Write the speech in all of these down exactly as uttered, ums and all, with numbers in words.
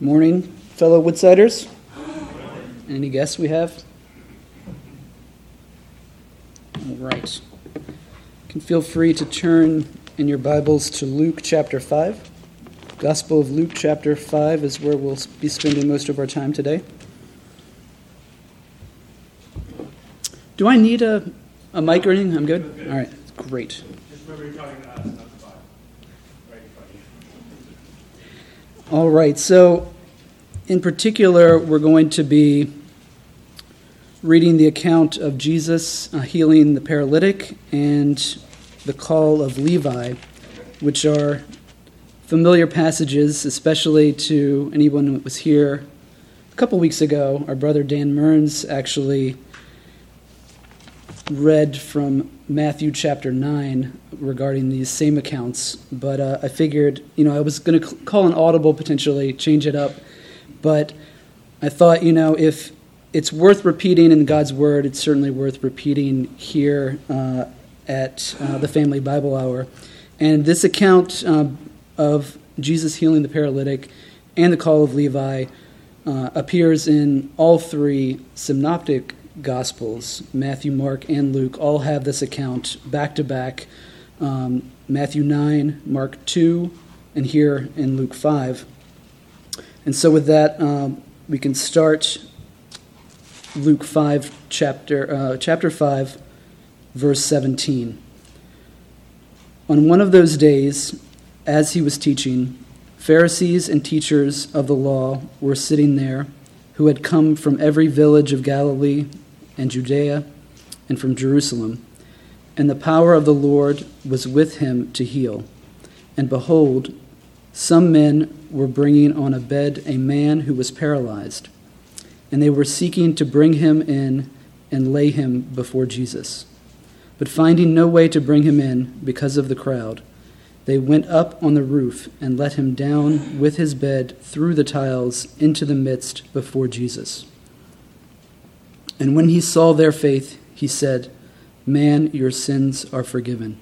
Morning, fellow Woodsiders. Any guests we have? All right. You can feel free to turn in your Bibles to Luke chapter five. Gospel of Luke chapter five is where we'll be spending most of our time today. Do I need a, a mic or anything? I'm good? good? All right, great. Just remember you're talking to us, not the Bible. Right, All right, so in particular, we're going to be reading the account of Jesus uh, healing the paralytic and the call of Levi, which are familiar passages, especially to anyone who was here a couple weeks ago. Our brother Dan Mearns actually read from Matthew chapter nine regarding these same accounts, but uh, I figured, you know, I was going to call an audible potentially, change it up, but I thought, you know, if it's worth repeating in God's Word, it's certainly worth repeating here uh, at uh, the Family Bible Hour. And this account uh, of Jesus healing the paralytic and the call of Levi uh, appears in all three synoptic Gospels. Matthew, Mark, and Luke all have this account back to back. Um, Matthew nine, Mark two, and here in Luke five. And so with that, um, we can start Luke five, chapter uh, chapter five, verse seventeen. On one of those days, as he was teaching, Pharisees and teachers of the law were sitting there, who had come from every village of Galilee and Judea and from Jerusalem. And the power of the Lord was with him to heal. And behold, some men were bringing on a bed a man who was paralyzed, and they were seeking to bring him in and lay him before Jesus. But finding no way to bring him in because of the crowd, they went up on the roof and let him down with his bed through the tiles into the midst before Jesus. And when he saw their faith, he said, "Man, your sins are forgiven."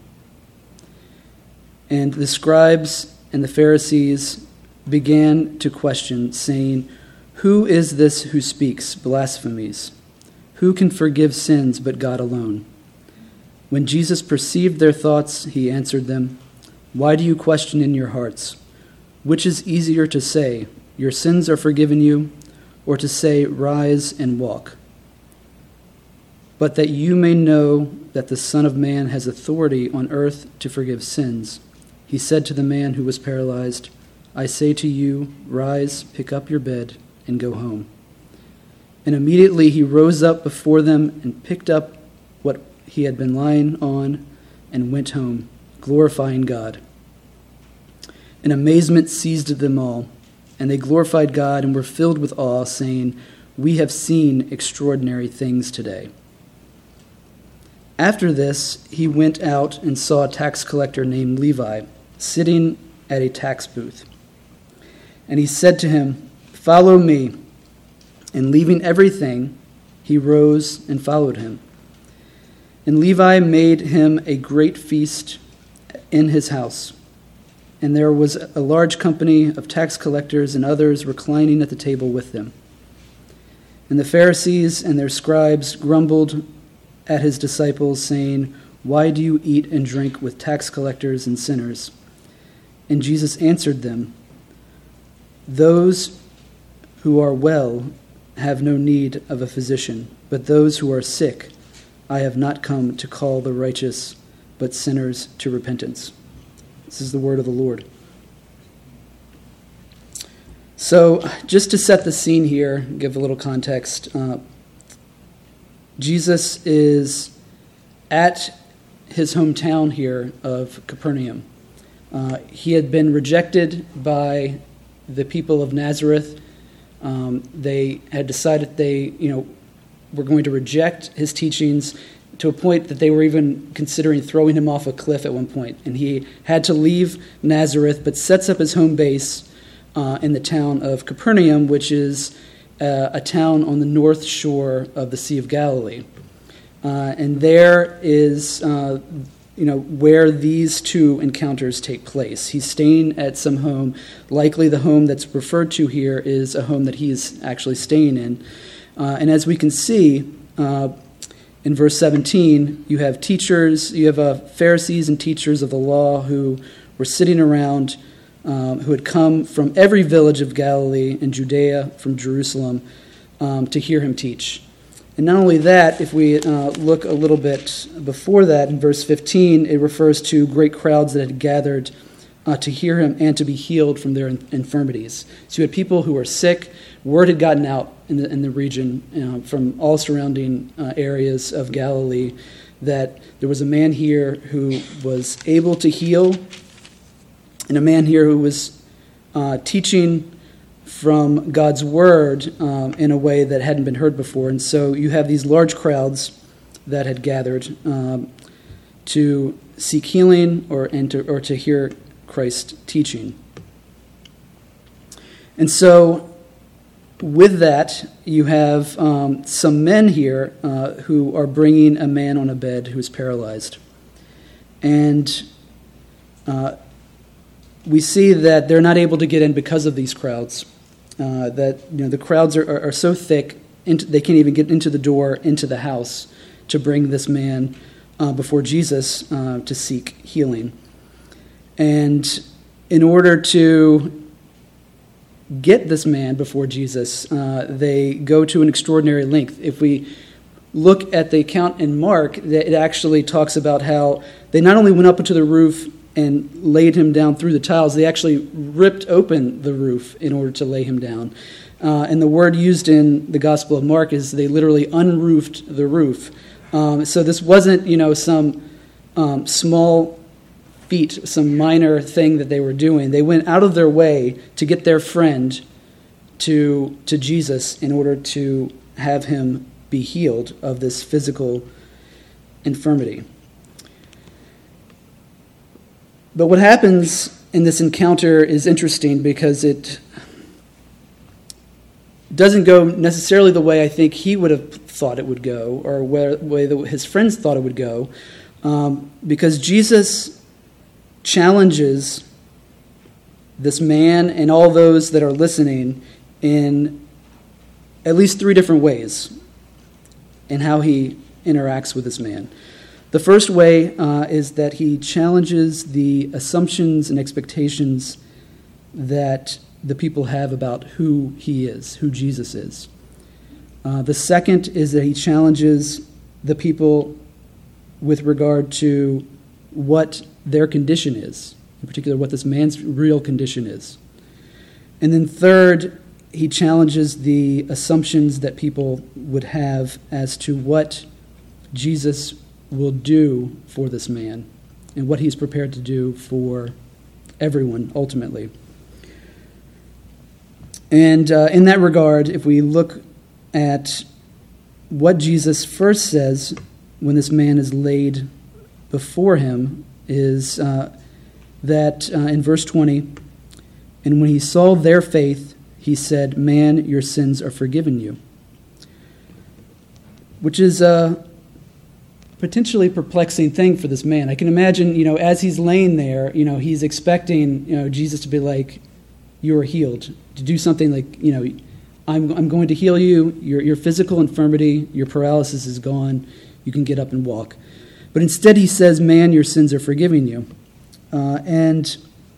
And the scribes and the Pharisees began to question, saying, "Who is this who speaks blasphemies? Who can forgive sins but God alone?" When Jesus perceived their thoughts, he answered them, "Why do you question in your hearts? Which is easier to say, 'Your sins are forgiven you,' or to say, 'Rise and walk'? But that you may know that the Son of Man has authority on earth to forgive sins," he said to the man who was paralyzed, "I say to you, rise, pick up your bed, and go home." And immediately he rose up before them and picked up what he had been lying on and went home, glorifying God. And amazement seized them all, and they glorified God and were filled with awe, saying, "We have seen extraordinary things today." After this, he went out and saw a tax collector named Levi sitting at a tax booth. And he said to him, "Follow me." And leaving everything, he rose and followed him. And Levi made him a great feast in his house. And there was a large company of tax collectors and others reclining at the table with them. And the Pharisees and their scribes grumbled at his disciples, saying, "Why do you eat and drink with tax collectors and sinners?" And Jesus answered them, "Those who are well have no need of a physician, but those who are sick. I have not come to call the righteous, but sinners to repentance." This is the word of the Lord. So, just to set the scene here, give a little context, uh, Jesus is at his hometown here of Capernaum. Uh, he had been rejected by the people of Nazareth. Um, they had decided they, you know, were going to reject his teachings to a point that they were even considering throwing him off a cliff at one point. And he had to leave Nazareth, but sets up his home base uh, in the town of Capernaum, which is uh, a town on the north shore of the Sea of Galilee. Uh, and there is uh, you know, where these two encounters take place. He's staying at some home. Likely the home that's referred to here is a home that he is actually staying in. Uh, and as we can see, uh, in verse seventeen, you have teachers, you have uh, Pharisees and teachers of the law who were sitting around, um, who had come from every village of Galilee and Judea, from Jerusalem, um, to hear him teach. And not only that, if we uh, look a little bit before that, in verse fifteen, it refers to great crowds that had gathered uh, to hear him and to be healed from their in- infirmities. So you had people who were sick. Word had gotten out in the, in the region uh, from all surrounding uh, areas of Galilee that there was a man here who was able to heal, and a man here who was uh, teaching from God's word um, in a way that hadn't been heard before. And so you have these large crowds that had gathered um, to seek healing or and to, or to hear Christ teaching. And so with that, you have um, some men here uh, who are bringing a man on a bed who's paralyzed. And uh, we see that they're not able to get in because of these crowds. Uh, that you know the crowds are, are, are so thick, into, they can't even get into the door, into the house, to bring this man uh, before Jesus uh, to seek healing. And in order to get this man before Jesus, uh, they go to an extraordinary length. If we look at the account in Mark, it actually talks about how they not only went up into the roof and laid him down through the tiles, they actually ripped open the roof in order to lay him down. Uh, and the word used in the Gospel of Mark is they literally unroofed the roof. Um, so this wasn't, you know, some um, small feat, some minor thing that they were doing. They went out of their way to get their friend to to Jesus in order to have him be healed of this physical infirmity. But what happens in this encounter is interesting because it doesn't go necessarily the way I think he would have thought it would go, or where the way that his friends thought it would go, um, because Jesus challenges this man and all those that are listening in at least three different ways in how he interacts with this man. The first way uh, is that he challenges the assumptions and expectations that the people have about who he is, who Jesus is. Uh, the second is that he challenges the people with regard to what their condition is, in particular what this man's real condition is. And then third, he challenges the assumptions that people would have as to what Jesus will do for this man and what he's prepared to do for everyone ultimately. And uh, in that regard, if we look at what Jesus first says when this man is laid before him, is uh, that uh, in verse twenty, and when he saw their faith, he said, "Man, your sins are forgiven you." Which is a potentially perplexing thing for this man. I can imagine, you know, as he's laying there, you know, he's expecting, you know, Jesus to be like, "You are healed," to do something like, you know, I'm I'm going to heal you. Your your physical infirmity, your paralysis is gone. You can get up and walk. But instead he says, "Man, your sins are forgiven you." Uh, and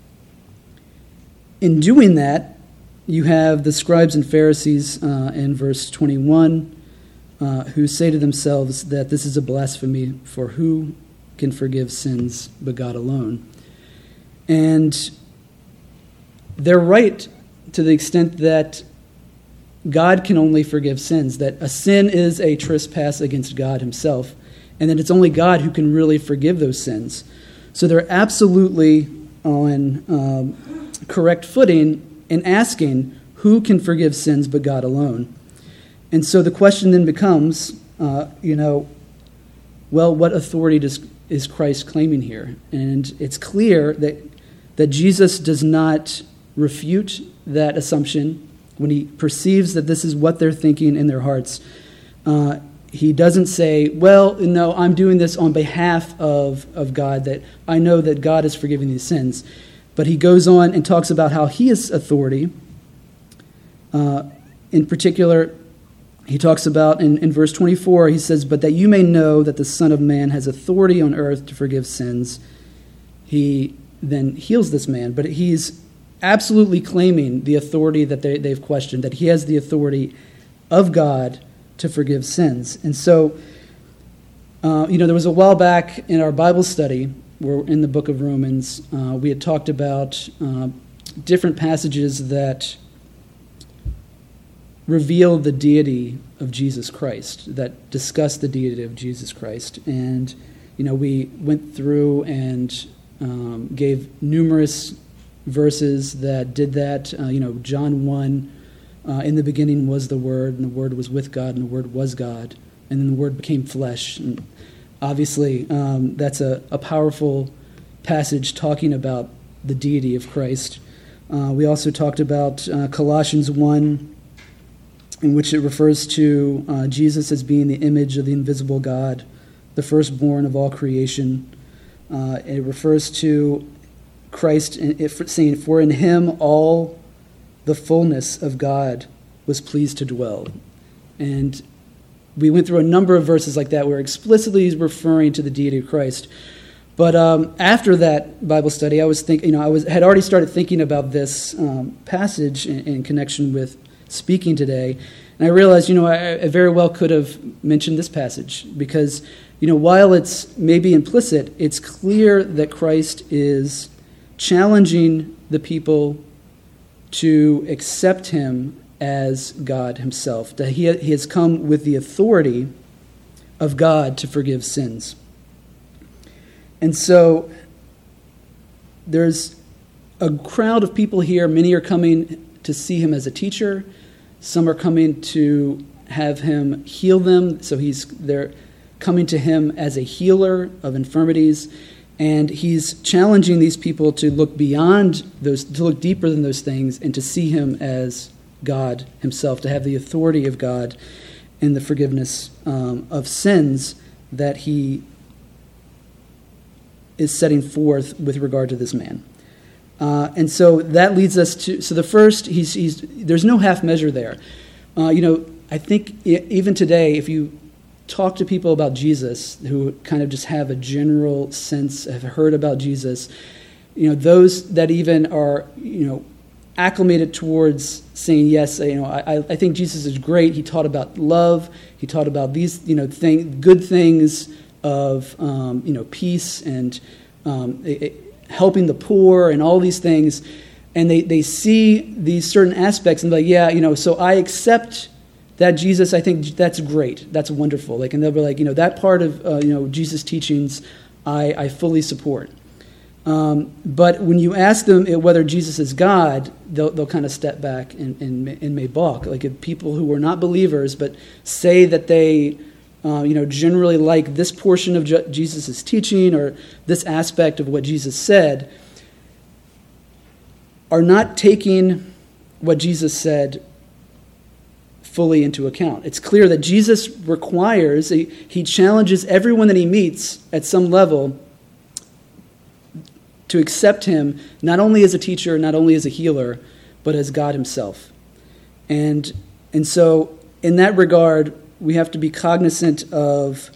in doing that, you have the scribes and Pharisees uh, in verse twenty-one uh, who say to themselves that this is a blasphemy, for who can forgive sins but God alone? And they're right to the extent that God can only forgive sins, that a sin is a trespass against God himself, and that it's only God who can really forgive those sins. So they're absolutely on um, correct footing in asking who can forgive sins but God alone. And so the question then becomes, uh, you know, well, what authority does, is Christ claiming here? And it's clear that that Jesus does not refute that assumption when he perceives that this is what they're thinking in their hearts. Uh, he doesn't say, well, no, I'm doing this on behalf of, of God, that I know that God is forgiving these sins. But he goes on and talks about how he is authority. Uh, in particular, he talks about in, in verse twenty-four, he says, but that you may know that the Son of Man has authority on earth to forgive sins. He then heals this man, but he's absolutely claiming the authority that they, they've questioned, that he has the authority of God to forgive sins. And so, uh, you know, there was a while back in our Bible study, where in the book of Romans, uh, we had talked about uh, different passages that reveal the deity of Jesus Christ, that discuss the deity of Jesus Christ. And, you know, we went through and um, gave numerous verses that did that. Uh, you know, John one, uh, in the beginning was the Word, and the Word was with God, and the Word was God, and then the Word became flesh. And obviously, um, that's a, a powerful passage talking about the deity of Christ. Uh, we also talked about uh, Colossians one, in which it refers to uh, Jesus as being the image of the invisible God, the firstborn of all creation. Uh, it refers to Christ saying, for in him all the fullness of God was pleased to dwell. And we went through a number of verses like that where explicitly referring to the deity of Christ. But um, after that Bible study, I was thinking, you know, I was had already started thinking about this um, passage in, in connection with speaking today, and I realized, you know, I, I very well could have mentioned this passage because, you know, while it's maybe implicit, it's clear that Christ is challenging the people to accept him as God himself, that he, he has come with the authority of God to forgive sins. And so there's a crowd of people here. Many are coming to see him as a teacher. Some are coming to have him heal them. So he's they're coming to him as a healer of infirmities. And he's challenging these people to look beyond those, to look deeper than those things, and to see him as God himself, to have the authority of God in the forgiveness um, of sins that he is setting forth with regard to this man. Uh, and so that leads us to, so the first, he's, he's there's no half measure there. Uh, you know, I think even today, if you talk to people about Jesus who kind of just have a general sense, have heard about Jesus, you know, those that even are, you know, acclimated towards saying, yes, you know, I, I think Jesus is great. He taught about love. He taught about these, you know, thing, good things of, um, you know, peace and um, it, it, helping the poor and all these things. And they, they see these certain aspects and they're like, yeah, you know, so I accept that Jesus, I think that's great. That's wonderful. Like, and they'll be like, you know, that part of, uh, you know, Jesus' teachings, I, I fully support. Um, but when you ask them whether Jesus is God, they'll, they'll kind of step back and, and, and may balk. Like if people who are not believers but say that they, uh, you know, generally like this portion of Je- Jesus' teaching or this aspect of what Jesus said, are not taking what Jesus said fully into account. It's clear that Jesus requires, he, he challenges everyone that he meets at some level to accept him not only as a teacher, not only as a healer, but as God himself. And and so in that regard, we have to be cognizant of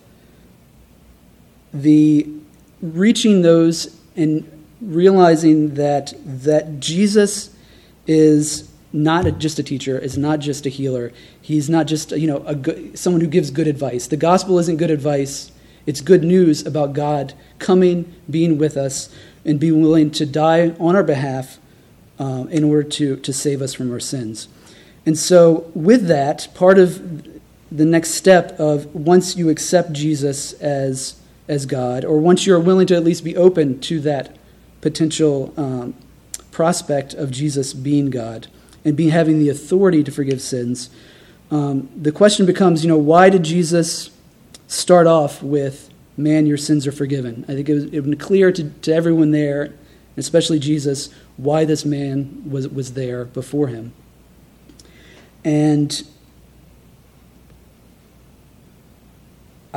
the reaching those and realizing that that Jesus is not a, just a teacher, is not just a healer. He's not just, you know, a good, someone who gives good advice. The gospel isn't good advice. It's good news about God coming, being with us, and being willing to die on our behalf uh, in order to, to save us from our sins. And so with that, part of the next step of once you accept Jesus as, as God, or once you're willing to at least be open to that potential um, prospect of Jesus being God, and be having the authority to forgive sins, um, the question becomes, you know, why did Jesus start off with, man, your sins are forgiven? I think it was, it was clear to, to everyone there, especially Jesus, why this man was, was there before him. And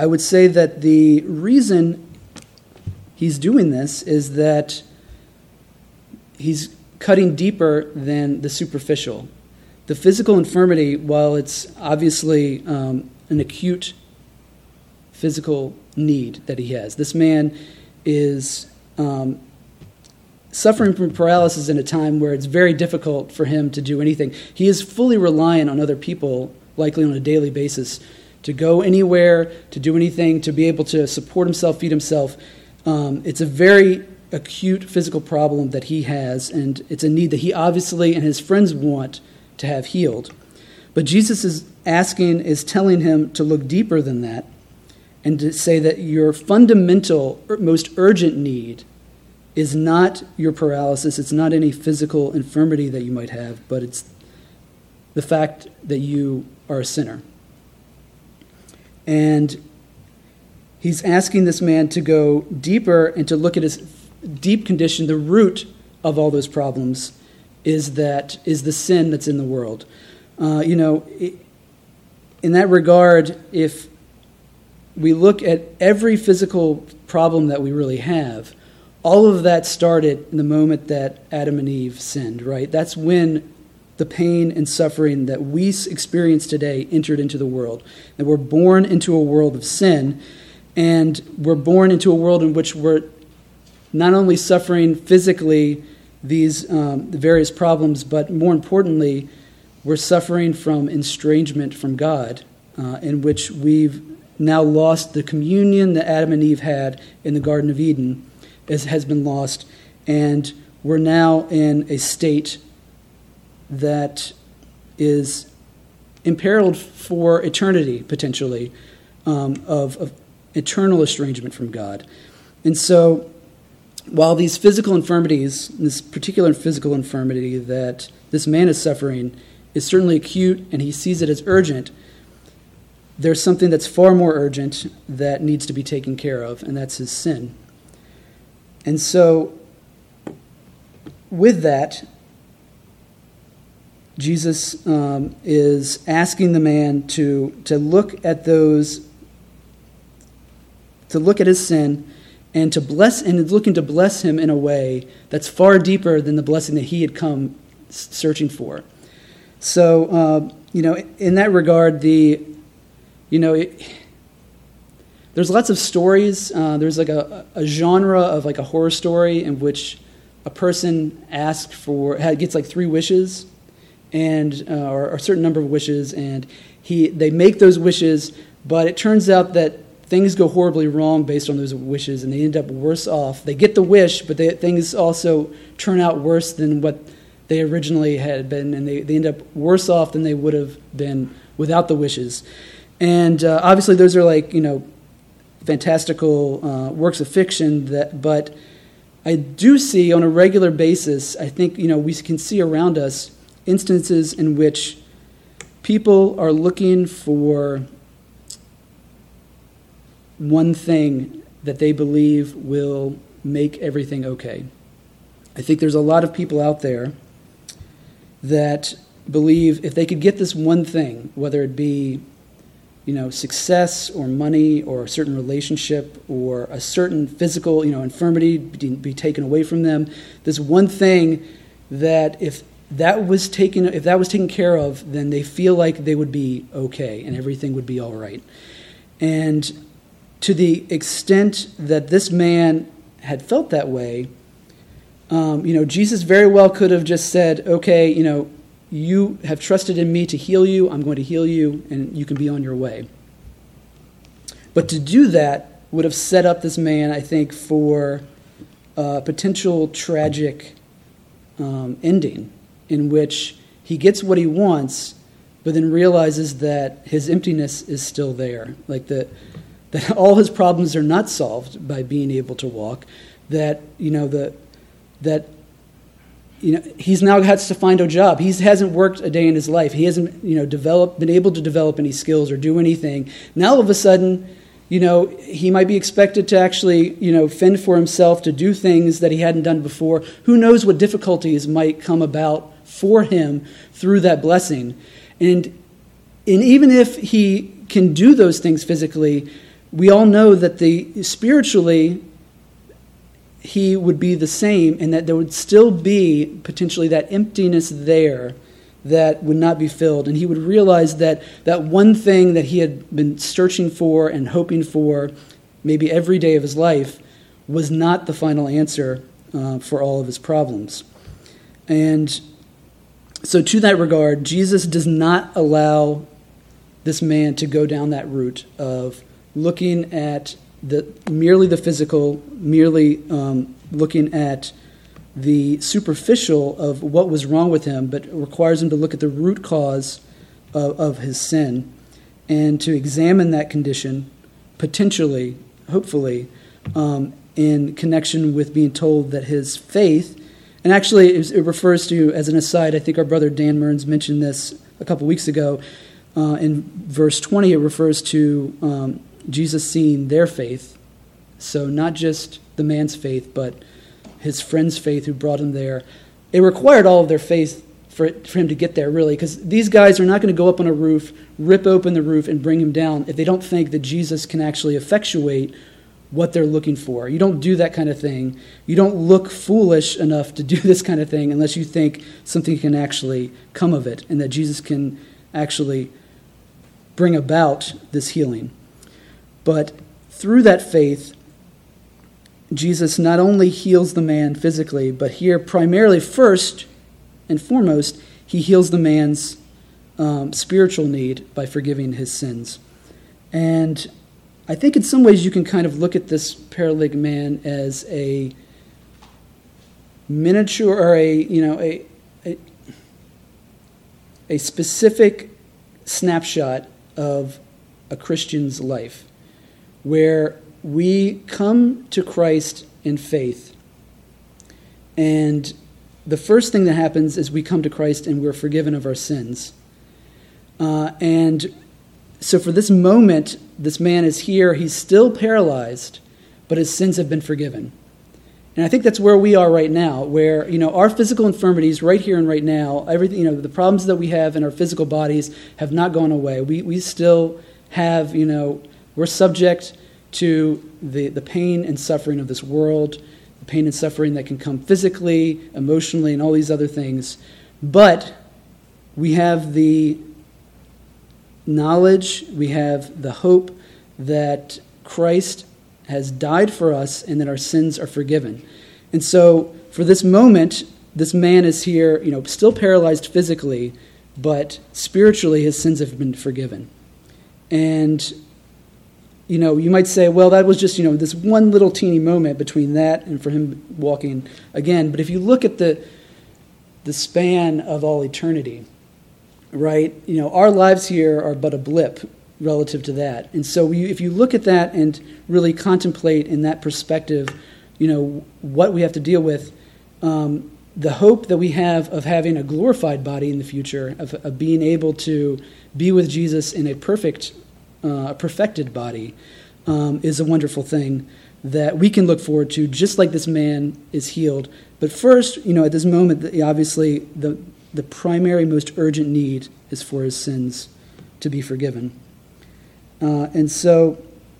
I would say that the reason he's doing this is that he's cutting deeper than the superficial. The physical infirmity, while it's obviously um, an acute physical need that he has, this man is um, suffering from paralysis in a time where it's very difficult for him to do anything. He is fully reliant on other people, likely on a daily basis, to go anywhere, to do anything, to be able to support himself, feed himself. Um, it's a very acute physical problem that he has, and it's a need that he obviously and his friends want to have healed. But Jesus is asking, is telling him to look deeper than that and to say that your fundamental, most urgent need is not your paralysis, it's not any physical infirmity that you might have, but it's the fact that you are a sinner. And he's asking this man to go deeper and to look at his deep condition. The root of all those problems is that is the sin that's in the world. Uh, you know, in that regard, if we look at every physical problem that we really have, all of that started in the moment that Adam and Eve sinned, right? That's when the pain and suffering that we experience today entered into the world. And we're born into a world of sin, and we're born into a world in which we're not only suffering physically these um, various problems, but more importantly, we're suffering from estrangement from God, uh, in which we've now lost the communion that Adam and Eve had in the Garden of Eden, as has been lost, and we're now in a state that is imperiled for eternity, potentially, um, of, of eternal estrangement from God. And so, while these physical infirmities, this particular physical infirmity that this man is suffering is certainly acute and he sees it as urgent, there's something that's far more urgent that needs to be taken care of, and that's his sin. And so, with that, Jesus um, is asking the man to, to look at those, to look at his sin, and to bless, and is looking to bless him in a way that's far deeper than the blessing that he had come searching for. So, uh, you know, in that regard, the, you know, it, there's lots of stories. Uh, there's like a, a genre of like a horror story in which a person asks for, gets like three wishes, and uh, or, or a certain number of wishes, and he they make those wishes, but it turns out that things go horribly wrong based on those wishes, and they end up worse off. They get the wish, but they, things also turn out worse than what they originally had been, and they, they end up worse off than they would have been without the wishes. And uh, obviously those are like, you know, fantastical uh, works of fiction, that, but I do see on a regular basis, I think, you know, we can see around us instances in which people are looking for one thing that they believe will make everything okay. I think there's a lot of people out there that believe if they could get this one thing, whether it be, you know, success or money or a certain relationship or a certain physical, you know, infirmity be, be taken away from them, this one thing that if that was taken, if that was taken care of, then they feel like they would be okay and everything would be all right. And to the extent that this man had felt that way, um, you know, Jesus very well could have just said, okay, you know, you have trusted in me to heal you, I'm going to heal you, and you can be on your way. But to do that would have set up this man, I think, for a potential tragic um, ending in which he gets what he wants, but then realizes that his emptiness is still there. Like the, that all his problems are not solved by being able to walk, that, you know, the that you know, he's now has to find a job. He hasn't worked a day in his life. He hasn't, you know, developed, been able to develop any skills or do anything. Now all of a sudden, you know, he might be expected to actually, you know, fend for himself, to do things that he hadn't done before. Who knows what difficulties might come about for him through that blessing. And, and even if he can do those things physically, we all know that the spiritually he would be the same, and that there would still be potentially that emptiness there that would not be filled. And he would realize that that one thing that he had been searching for and hoping for maybe every day of his life was not the final answer uh, for all of his problems. And so to that regard, Jesus does not allow this man to go down that route of looking at the merely the physical, merely um, looking at the superficial of what was wrong with him, but requires him to look at the root cause of, of his sin and to examine that condition, potentially, hopefully, um, in connection with being told that his faith, and actually it refers to, as an aside, I think our brother Dan Mearns mentioned this a couple weeks ago, uh, in verse twenty it refers to um, Jesus seeing their faith, so not just the man's faith, but his friend's faith who brought him there. It required all of their faith for, it, for him to get there, really, because these guys are not going to go up on a roof, rip open the roof, and bring him down if they don't think that Jesus can actually effectuate what they're looking for. You don't do that kind of thing. You don't look foolish enough to do this kind of thing unless you think something can actually come of it and that Jesus can actually bring about this healing. But through that faith, Jesus not only heals the man physically, but here primarily first and foremost, he heals the man's um, spiritual need by forgiving his sins. And I think in some ways you can kind of look at this paralytic man as a miniature or a, you know, a, a, a specific snapshot of a Christian's life, where we come to Christ in faith. And the first thing that happens is we come to Christ and we're forgiven of our sins. Uh, and so for this moment, this man is here. He's still paralyzed, but his sins have been forgiven. And I think that's where we are right now, where, you know, our physical infirmities right here and right now, everything, you know, the problems that we have in our physical bodies have not gone away. We we still have, you know, we're subject to the, the pain and suffering of this world, the pain and suffering that can come physically, emotionally, and all these other things. But we have the knowledge, we have the hope that Christ has died for us and that our sins are forgiven. And so for this moment, this man is here, you know, still paralyzed physically, but spiritually his sins have been forgiven. And you know, you might say, well, that was just, you know, this one little teeny moment between that and for him walking again. But if you look at the the span of all eternity, right, you know, our lives here are but a blip relative to that. And so you, if you look at that and really contemplate in that perspective, you know, what we have to deal with, um, the hope that we have of having a glorified body in the future, of, of being able to be with Jesus in a perfect Uh, a perfected body, um, is a wonderful thing that we can look forward to, just like this man is healed. But first, you know, at this moment, obviously, the the primary, most urgent need is for his sins to be forgiven. Uh, and so,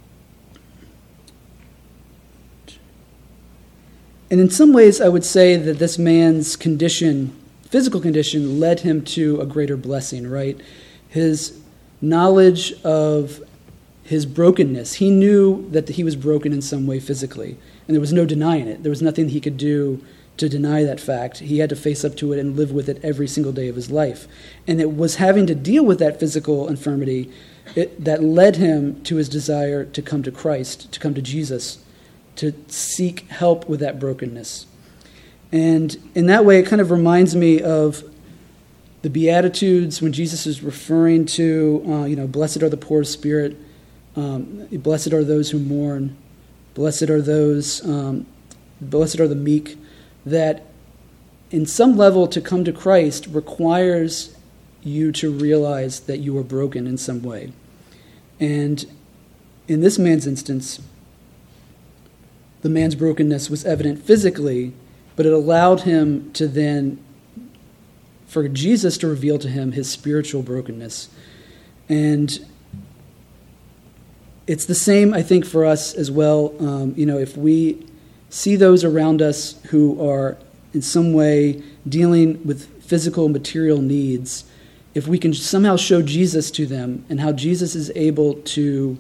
and in some ways, I would say that this man's condition, physical condition, led him to a greater blessing, right? His knowledge of his brokenness. He knew that he was broken in some way physically, and there was no denying it. There was nothing he could do to deny that fact. He had to face up to it and live with it every single day of his life. And it was having to deal with that physical infirmity it, that led him to his desire to come to Christ, to come to Jesus, to seek help with that brokenness. And in that way, it kind of reminds me of the Beatitudes, when Jesus is referring to, uh, you know, blessed are the poor of spirit, um, blessed are those who mourn, blessed are those, um, blessed are the meek, that in some level to come to Christ requires you to realize that you are broken in some way. And in this man's instance, the man's brokenness was evident physically, but it allowed him to then for Jesus to reveal to him his spiritual brokenness. And it's the same, I think, for us as well. Um, you know, if we see those around us who are in some way dealing with physical, material needs, if we can somehow show Jesus to them and how Jesus is able to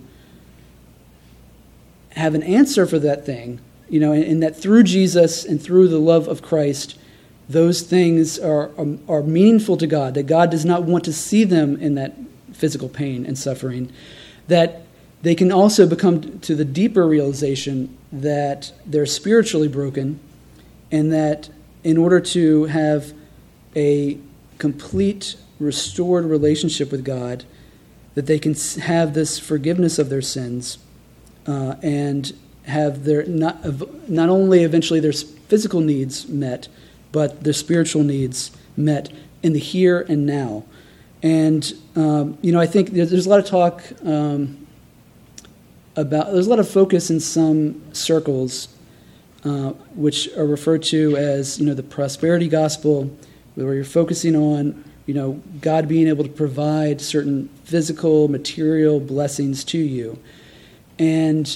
have an answer for that thing, you know, and, and that through Jesus and through the love of Christ, those things are, are are meaningful to God, that God does not want to see them in that physical pain and suffering, that they can also become to the deeper realization that they're spiritually broken, and that in order to have a complete, restored relationship with God, that they can have this forgiveness of their sins, uh, and have their not not only eventually their physical needs met, but their spiritual needs met in the here and now. And um, you know, I think there's, there's a lot of talk um, about. There's a lot of focus in some circles, uh, which are referred to as, you know, the prosperity gospel, where you're focusing on, you know, God being able to provide certain physical, material blessings to you. And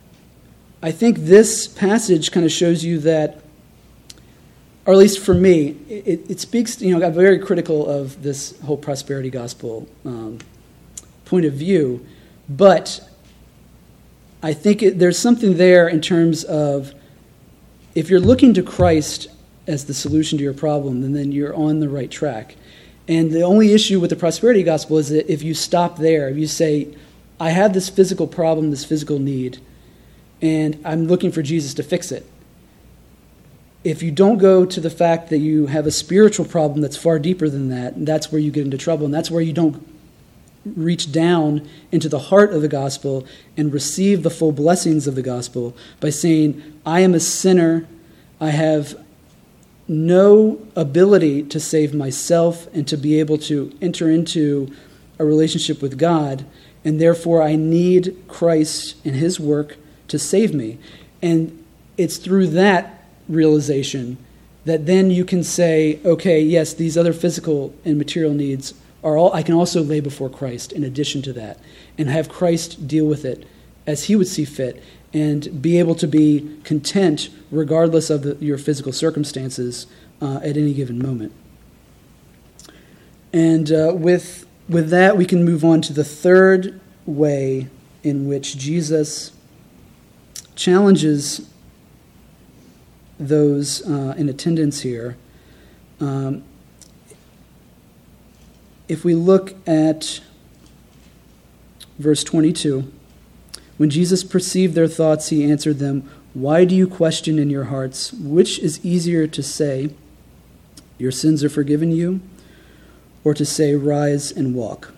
I think this passage kind of shows you that, or at least for me, it, it speaks, you know, I'm very critical of this whole prosperity gospel um, point of view, but I think it, there's something there in terms of, if you're looking to Christ as the solution to your problem, then, then you're on the right track. And the only issue with the prosperity gospel is that if you stop there, if you say, I have this physical problem, this physical need, and I'm looking for Jesus to fix it. If you don't go to the fact that you have a spiritual problem that's far deeper than that, that's where you get into trouble, and that's where you don't reach down into the heart of the gospel and receive the full blessings of the gospel by saying, I am a sinner, I have no ability to save myself and to be able to enter into a relationship with God, and therefore I need Christ and his work to save me. And it's through that realization that then you can say, okay, yes, these other physical and material needs are all I can also lay before Christ in addition to that, and have Christ deal with it as he would see fit, and be able to be content regardless of the, your physical circumstances uh, at any given moment. And uh, with with that, we can move on to the third way in which Jesus challenges those uh, in attendance here. Um, if we look at verse twenty-two, when Jesus perceived their thoughts, he answered them, "Why do you question in your hearts? Which is easier to say, 'Your sins are forgiven you,' or to say, 'Rise and walk'?"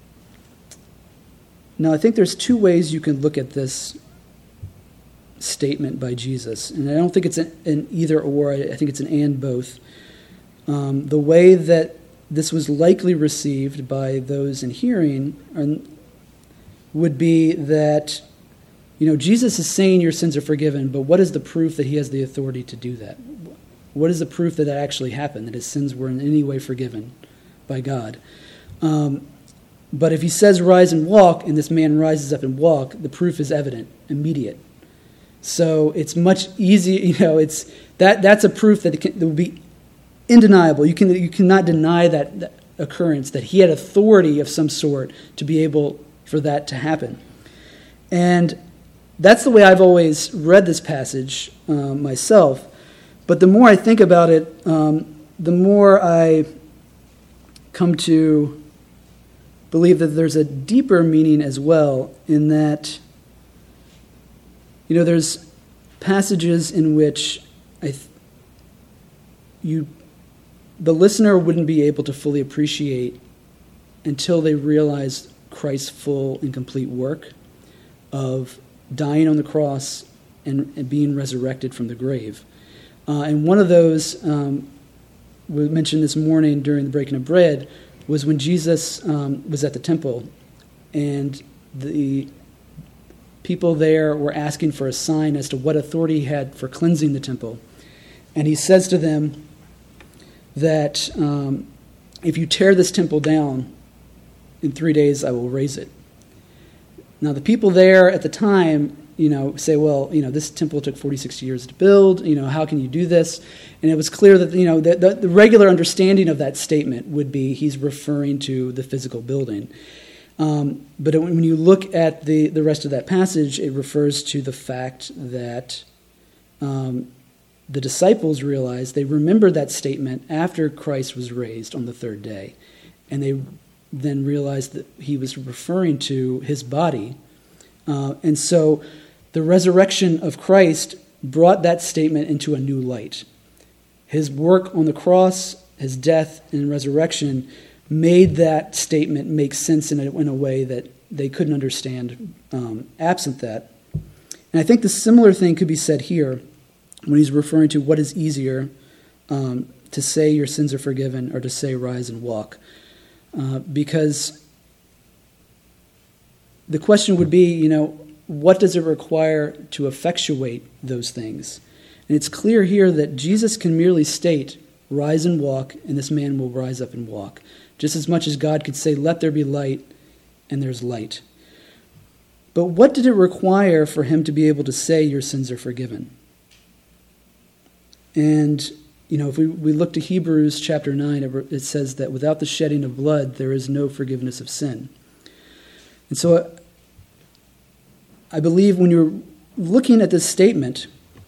Now, I think there's two ways you can look at this statement by Jesus. And I don't think it's an, an either or. I think it's an and both. Um, the way that this was likely received by those in hearing are, would be that, you know, Jesus is saying your sins are forgiven, but what is the proof that he has the authority to do that? What is the proof that that actually happened, that his sins were in any way forgiven by God? Um, but if he says rise and walk, and this man rises up and walk, the proof is evident, immediate. So it's much easier, you know, it's that that's a proof that it, can, it will be undeniable. You can you cannot deny that, that occurrence, that he had authority of some sort to be able for that to happen. And that's the way I've always read this passage um, myself. But the more I think about it, um, the more I come to believe that there's a deeper meaning as well, in that, you know, there's passages in which I th- you, the listener wouldn't be able to fully appreciate until they realize Christ's full and complete work of dying on the cross and, and being resurrected from the grave. Uh, and one of those, um, we mentioned this morning during the breaking of bread, was when Jesus um, was at the temple, and the people there were asking for a sign as to what authority he had for cleansing the temple. And he says to them that um, if you tear this temple down, in three days I will raise it. Now, the people there at the time, you know, say, well, you know, this temple took forty-six years to build. You know, how can you do this? And it was clear that, you know, the, the, the regular understanding of that statement would be he's referring to the physical building. Um, but when you look at the, the rest of that passage, it refers to the fact that um, the disciples realized, they remembered that statement after Christ was raised on the third day. And they then realized that he was referring to his body. Uh, and so the resurrection of Christ brought that statement into a new light. His work on the cross, his death and resurrection made that statement make sense in a, in a way that they couldn't understand um, absent that. And I think the similar thing could be said here when he's referring to what is easier, um, to say your sins are forgiven or to say rise and walk. Uh, because the question would be, you know, what does it require to effectuate those things? And it's clear here that Jesus can merely state, rise and walk, and this man will rise up and walk. Just as much as God could say, let there be light, and there's light. But what did it require for him to be able to say your sins are forgiven? And, you know, if we, we look to Hebrews chapter nine, it, it says that without the shedding of blood, there is no forgiveness of sin. And so I believe when you're looking at this statement,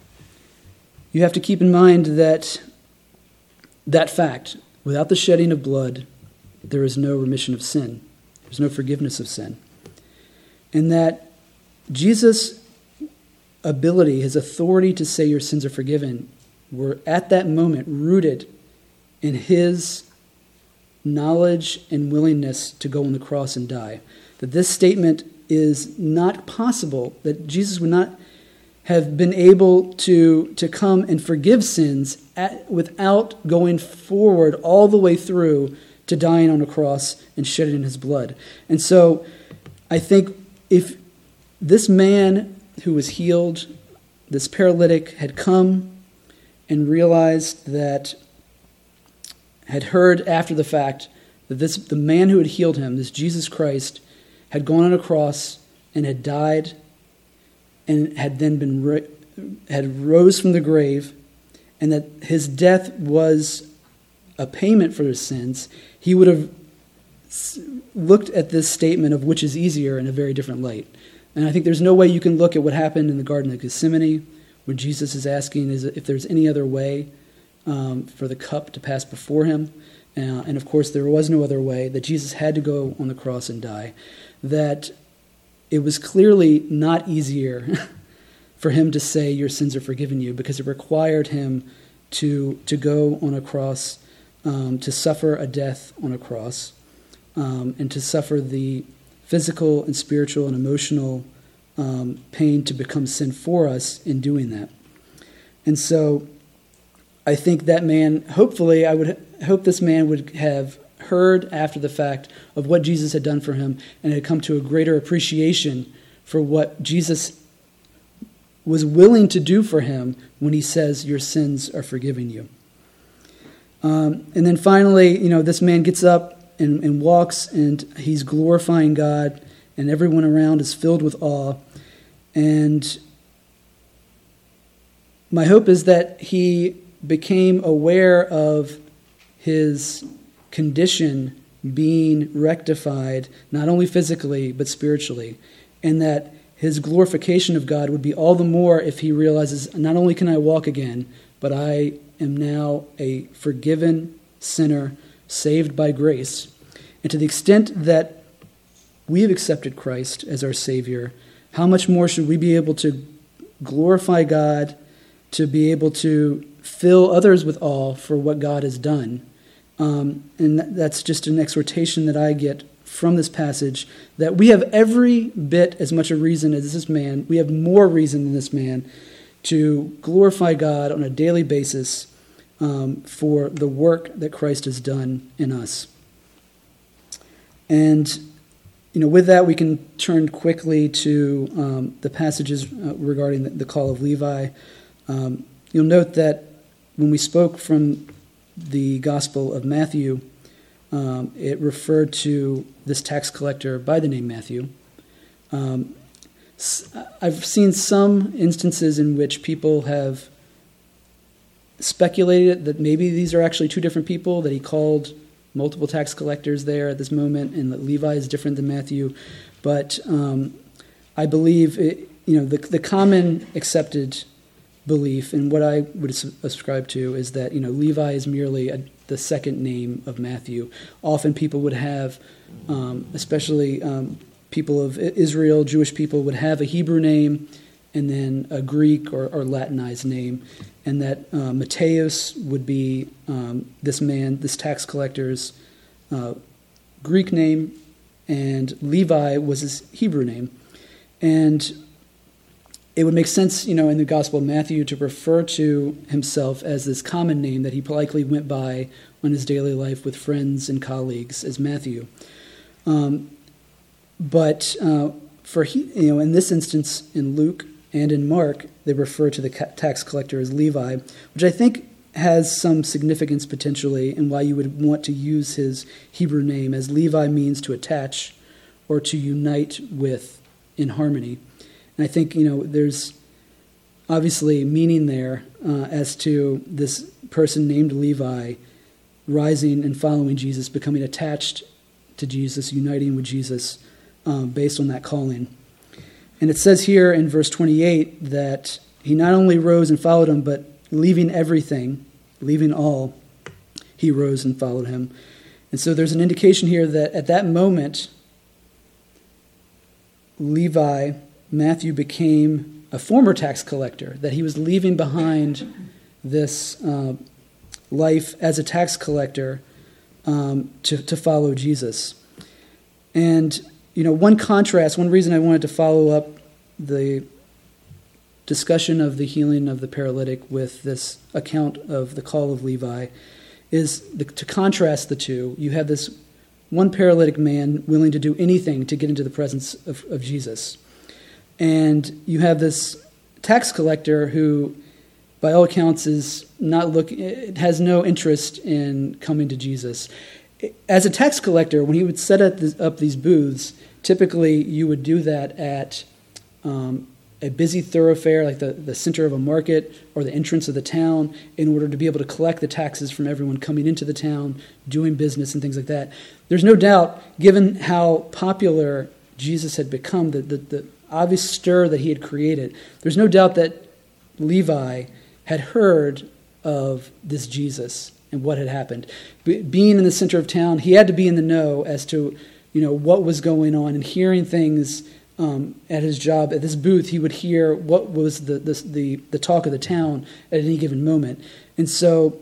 you have to keep in mind that that fact, without the shedding of blood, there is no remission of sin. There's no forgiveness of sin. And that Jesus' ability, his authority to say your sins are forgiven, were at that moment rooted in his knowledge and willingness to go on the cross and die. That this statement is not possible, that Jesus would not have been able to, to come and forgive sins at, without going forward all the way through to dying on a cross and shedding his blood. And so I think if this man who was healed, this paralytic, had come and realized that, had heard after the fact that this the man who had healed him, this Jesus Christ, had gone on a cross and had died and had then been had rose from the grave, and that his death was a payment for his sins, he would have looked at this statement of which is easier in a very different light. And I think there's no way you can look at what happened in the Garden of Gethsemane, when Jesus is asking is if there's any other way um, for the cup to pass before him. Uh, and of course, there was no other way, that Jesus had to go on the cross and die. That it was clearly not easier for him to say your sins are forgiven you, because it required him to, to go on a cross, um, to suffer a death on a cross, um, and to suffer the physical and spiritual and emotional um, pain to become sin for us in doing that. And so I think that man, hopefully, I would hope this man would have heard after the fact of what Jesus had done for him and had come to a greater appreciation for what Jesus was willing to do for him when he says, your sins are forgiven you. Um, and then finally, you know, this man gets up and, and walks, and he's glorifying God, and everyone around is filled with awe. And my hope is that he became aware of his condition being rectified, not only physically, but spiritually, and that his glorification of God would be all the more if he realizes, not only can I walk again, but I am now a forgiven sinner, saved by grace. And to the extent that we have accepted Christ as our Savior, how much more should we be able to glorify God, to be able to fill others with awe for what God has done? Um, and that's just an exhortation that I get from this passage, that we have every bit as much a reason as this man, we have more reason than this man, to glorify God on a daily basis um, for the work that Christ has done in us. And, you know, with that, we can turn quickly to um, the passages uh, regarding the, the call of Levi. Um, you'll note that when we spoke from the Gospel of Matthew, um, it referred to this tax collector by the name Matthew. Um, I've seen some instances in which people have speculated that maybe these are actually two different people, that he called multiple tax collectors there at this moment, and that Levi is different than Matthew. But um, I believe, it, you know, the, the common accepted belief, and what I would ascribe to, is that, you know, Levi is merely a, the second name of Matthew. Often people would have, um, especially um, people of Israel, Jewish people, would have a Hebrew name and then a Greek or, or Latinized name, and that uh, Matthäus would be um, this man, this tax collector's uh, Greek name, and Levi was his Hebrew name. And it would make sense, you know, in the Gospel of Matthew to refer to himself as this common name that he likely went by on his daily life with friends and colleagues as Matthew. Um, but uh, for he, you know, in this instance, in Luke and in Mark, they refer to the tax collector as Levi, which I think has some significance potentially in why you would want to use his Hebrew name, as Levi means to attach or to unite with in harmony. And I think, you know, there's obviously meaning there uh, as to this person named Levi rising and following Jesus, becoming attached to Jesus, uniting with Jesus um, based on that calling. And it says here in verse twenty-eight that he not only rose and followed him, but leaving everything, leaving all, he rose and followed him. And so there's an indication here that at that moment, Levi, Matthew, became a former tax collector, that he was leaving behind this uh, life as a tax collector um, to, to follow Jesus. And, you know, one contrast, one reason I wanted to follow up the discussion of the healing of the paralytic with this account of the call of Levi is the, to contrast the two. You have this one paralytic man willing to do anything to get into the presence of, of Jesus. And you have this tax collector who, by all accounts, is not look, has no interest in coming to Jesus. As a tax collector, when he would set up, this, up these booths, typically you would do that at um, a busy thoroughfare, like the, the center of a market or the entrance of the town, in order to be able to collect the taxes from everyone coming into the town, doing business and things like that. There's no doubt, given how popular Jesus had become, the, the, the obvious stir that he had created, there's no doubt that Levi had heard of this Jesus and what had happened. Be, being in the center of town, he had to be in the know as to, you know, what was going on, and hearing things um, at his job, at this booth, he would hear what was the, the the the talk of the town at any given moment. And so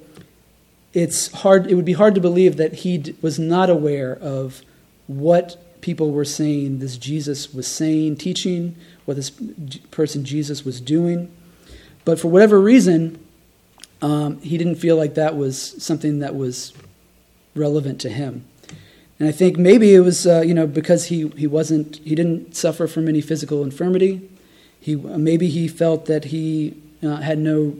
it's hard. It would be hard to believe that he d- was not aware of what people were saying this Jesus was saying, teaching, what this person Jesus was doing. But for whatever reason, um, he didn't feel like that was something that was relevant to him. And I think maybe it was, uh, you know, because he, he wasn't, he didn't suffer from any physical infirmity. He maybe he felt that he uh, had no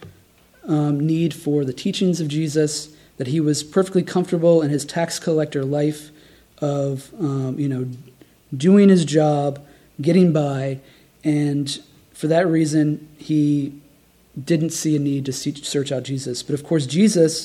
um, need for the teachings of Jesus, that he was perfectly comfortable in his tax collector life of, um, you know, doing his job, getting by, and for that reason, he didn't see a need to see, search out Jesus. But of course, Jesus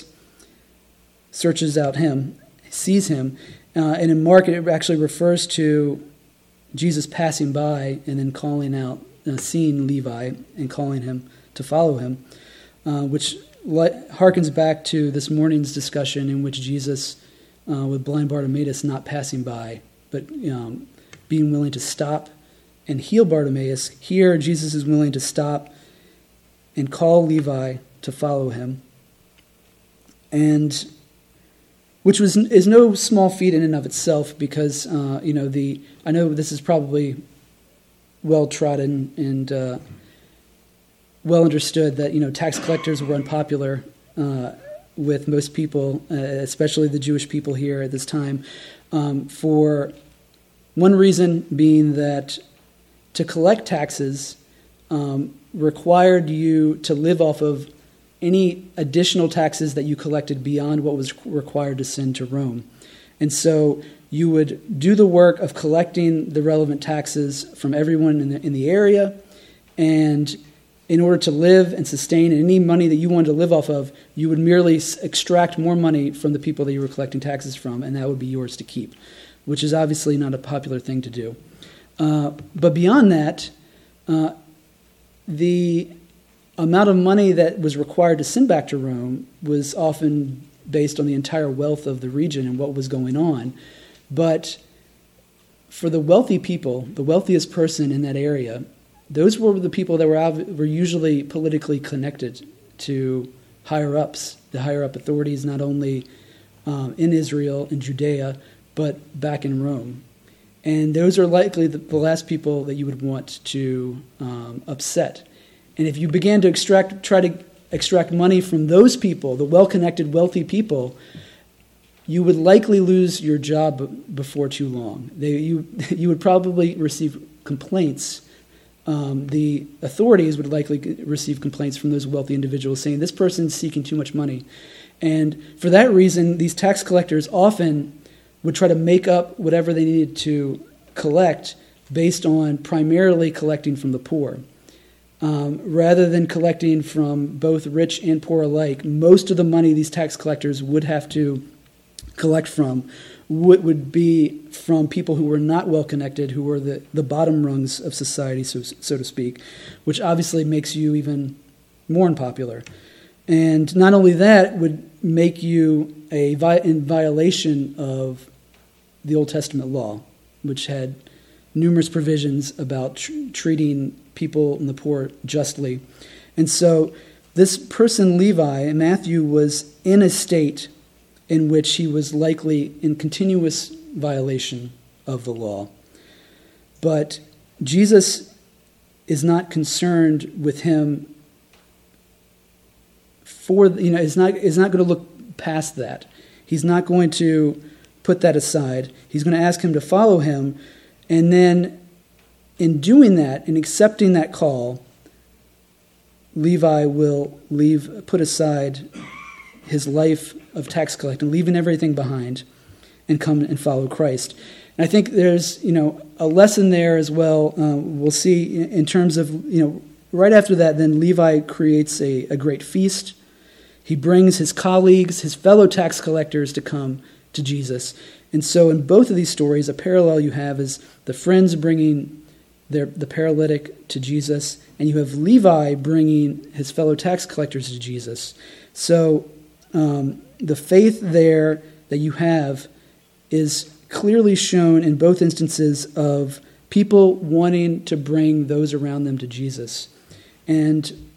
searches out him, sees him, uh, and in Mark, it actually refers to Jesus passing by and then calling out, uh, seeing Levi and calling him to follow him, uh, which harkens back to this morning's discussion in which Jesus, uh, with blind Bartimaeus, not passing by, but um, being willing to stop and heal Bartimaeus. Here, Jesus is willing to stop and call Levi to follow him, and which was is no small feat in and of itself, because uh, you know the I know this is probably well trodden and uh, well understood that you know tax collectors were unpopular uh, with most people, uh, especially the Jewish people here at this time, um, for one reason being that to collect taxes um, required you to live off of any additional taxes that you collected beyond what was required to send to Rome. And so You would do the work of collecting the relevant taxes from everyone in the, in the area, and in order to live and sustain any money that you wanted to live off of, you would merely extract more money from the people that you were collecting taxes from, and that would be yours to keep, which is obviously not a popular thing to do. Uh, but beyond that, uh, the amount of money that was required to send back to Rome was often based on the entire wealth of the region and what was going on. But for the wealthy people, the wealthiest person in that area, those were the people that were were usually politically connected to higher-ups, the higher-up authorities, not only um, in Israel and Judea, but back in Rome. And those are likely the, the last people that you would want to um, upset. And if you began to extract, try to extract money from those people, the well-connected, wealthy people, you would likely lose your job before too long. They, you, you would probably receive complaints. Um, the authorities would likely receive complaints from those wealthy individuals saying, this person's seeking too much money. And for that reason, these tax collectors often would try to make up whatever they needed to collect based on primarily collecting from the poor. Um, rather than collecting from both rich and poor alike, most of the money these tax collectors would have to collect from would, would be from people who were not well connected, who were the, the bottom rungs of society, so, so to speak, which obviously makes you even more unpopular. And not only that, would make you a vi- in violation of the Old Testament law, which had numerous provisions about tr- treating people and the poor justly. And so this person, Levi, Matthew, was in a state in which he was likely in continuous violation of the law. But Jesus is not concerned with him for, you know, is not, is not going to look past that. He's not going to put that aside. He's going to ask him to follow him, and then in doing that, in accepting that call, Levi will leave, put aside his life of tax collecting, leaving everything behind, and come and follow Christ. And I think there's, you know, a lesson there as well. Uh, we'll see in, in terms of, you know, right after that, then Levi creates a, a great feast. He brings his colleagues, his fellow tax collectors, to come to Jesus. And so in both of these stories, a parallel you have is the friends bringing their, the paralytic to Jesus, and you have Levi bringing his fellow tax collectors to Jesus. So um, the faith there that you have is clearly shown in both instances of people wanting to bring those around them to Jesus. And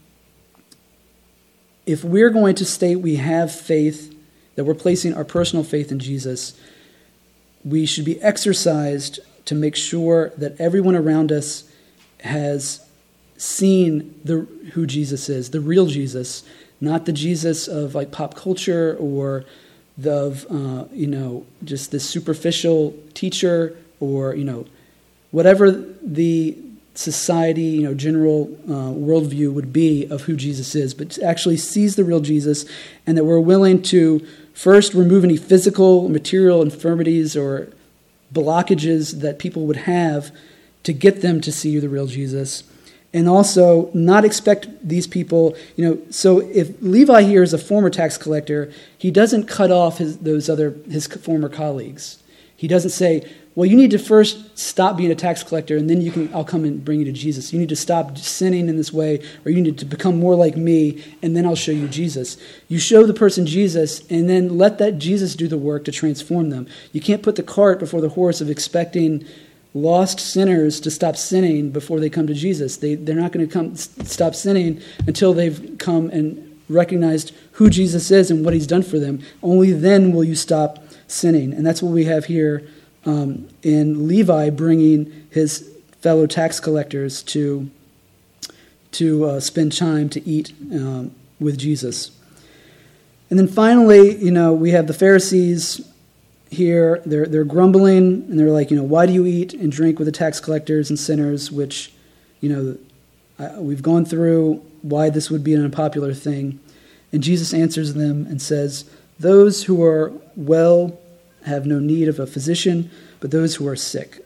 if we're going to state we have faith, that we're placing our personal faith in Jesus, we should be exercised to make sure that everyone around us has seen the who Jesus is, the real Jesus, not the Jesus of like pop culture or the, of, uh, you know, just this superficial teacher, or, you know, whatever the society, you know, general uh, worldview would be of who Jesus is, but actually sees the real Jesus, and that we're willing to first remove any physical, material infirmities or blockages that people would have to get them to see the real Jesus. And also not expect these people, you know, so if Levi here is a former tax collector, he doesn't cut off his, those other, his former colleagues. He doesn't say, well, you need to first stop being a tax collector, and then you can, I'll come and bring you to Jesus. You need to stop sinning in this way, or you need to become more like me, and then I'll show you Jesus. You show the person Jesus, and then let that Jesus do the work to transform them. You can't put the cart before the horse of expecting lost sinners to stop sinning before they come to Jesus. They, they're not going to come stop sinning until they've come and recognized who Jesus is and what he's done for them. Only then will you stop sinning. And that's what we have here um, in Levi bringing his fellow tax collectors to, to uh, spend time to eat um, with Jesus. And then finally, you know, we have the Pharisees here. They're they're grumbling, and they're like, you know, why do you eat and drink with the tax collectors and sinners, which, you know, I, we've gone through why this would be an unpopular thing. And Jesus answers them and says, those who are well, have no need of a physician, but those who are sick.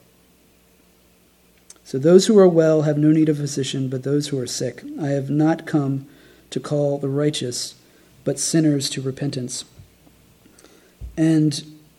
So those who are well have no need of a physician, but those who are sick. I have not come to call the righteous, but sinners to repentance. And,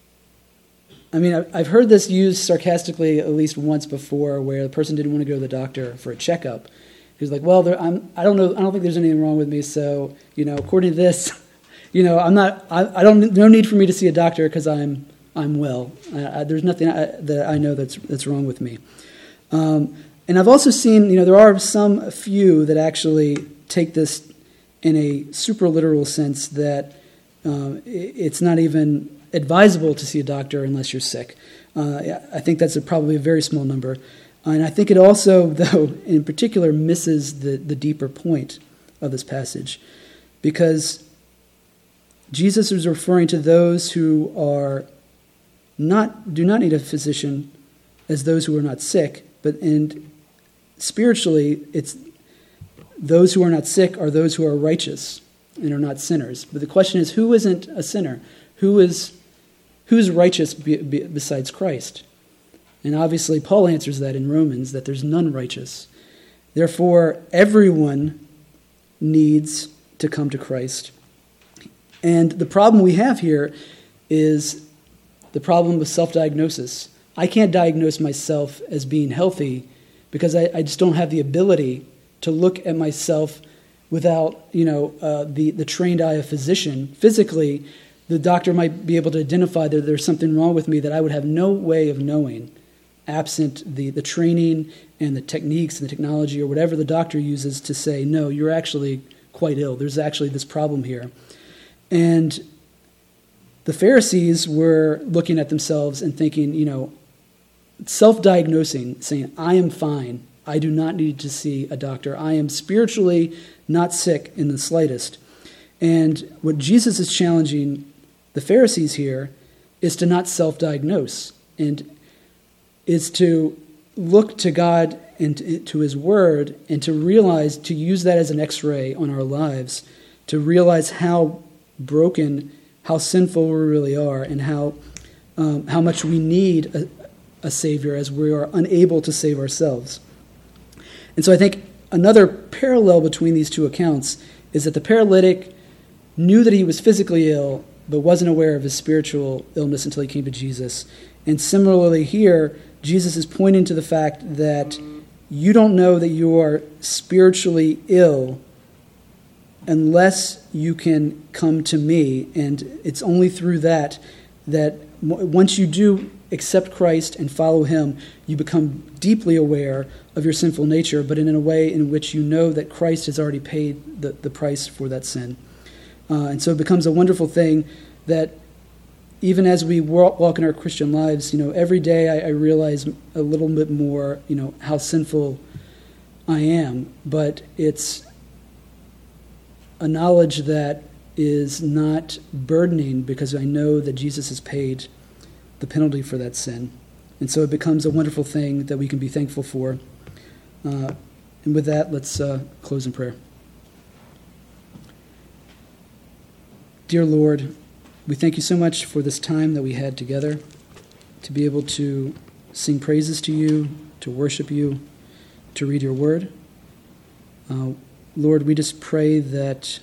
I mean, I've heard this used sarcastically at least once before, where the person didn't want to go to the doctor for a checkup. He was like, well, there, I'm, I don't know, I don't think there's anything wrong with me, so, you know, according to this, you know, I'm not, I, I don't, no need for me to see a doctor because I'm, I'm well. I, I, there's nothing I, that I know that's that's wrong with me. Um, and I've also seen, you know, there are some a few that actually take this in a super literal sense, that uh, it's not even advisable to see a doctor unless you're sick. Uh, I think that's a, probably a very small number. And I think it also, though, in particular, misses the, the deeper point of this passage, because Jesus is referring to those who are not do not need a physician as those who are not sick, but and spiritually, it's those who are not sick are those who are righteous and are not sinners. But the question is, who isn't a sinner? Who is who's righteous be, be, besides Christ? And obviously, Paul answers that in Romans, that there's none righteous. Therefore, everyone needs to come to Christ. And the problem we have here is the problem of self-diagnosis. I can't diagnose myself as being healthy because I, I just don't have the ability to look at myself without, you know, uh, the, the trained eye of physician. Physically, the doctor might be able to identify that there's something wrong with me that I would have no way of knowing, absent the, the training and the techniques and the technology or whatever the doctor uses to say, no, you're actually quite ill. There's actually this problem here. And the Pharisees were looking at themselves and thinking, you know, self-diagnosing, saying, I am fine. I do not need to see a doctor. I am spiritually not sick in the slightest. And what Jesus is challenging the Pharisees here is to not self-diagnose, and is to look to God and to His Word, and to realize, to use that as an x-ray on our lives, to realize how broken, how sinful we really are, and how um, how much we need a, a Savior, as we are unable to save ourselves. And so I think another parallel between these two accounts is that the paralytic knew that he was physically ill, but wasn't aware of his spiritual illness until he came to Jesus. And similarly here, Jesus is pointing to the fact that you don't know that you are spiritually ill unless you can come to me. And it's only through that that once you do accept Christ and follow Him, you become deeply aware of your sinful nature, but in a way in which you know that Christ has already paid the, the price for that sin. Uh, and so it becomes a wonderful thing that even as we walk in our Christian lives, you know, every day I, I realize a little bit more, you know, how sinful I am. But it's a knowledge that is not burdening because I know that Jesus has paid the penalty for that sin. And so it becomes a wonderful thing that we can be thankful for. Uh, and with that, let's uh, close in prayer. Dear Lord, we thank you so much for this time that we had together, to be able to sing praises to you, to worship you, to read your word. Uh, Lord, we just pray that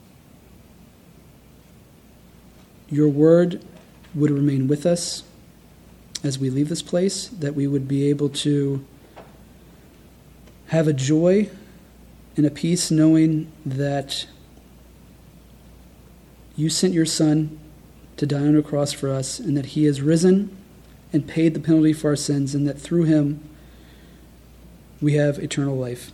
your word would remain with us as we leave this place, that we would be able to have a joy and a peace knowing that you sent your Son to die on a cross for us, and that he has risen and paid the penalty for our sins, and that through him we have eternal life.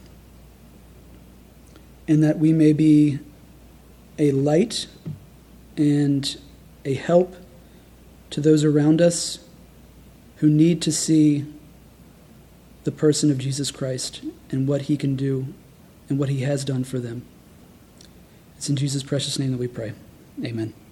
And that we may be a light and a help to those around us who need to see the person of Jesus Christ and what he can do and what he has done for them. It's in Jesus' precious name that we pray. Amen.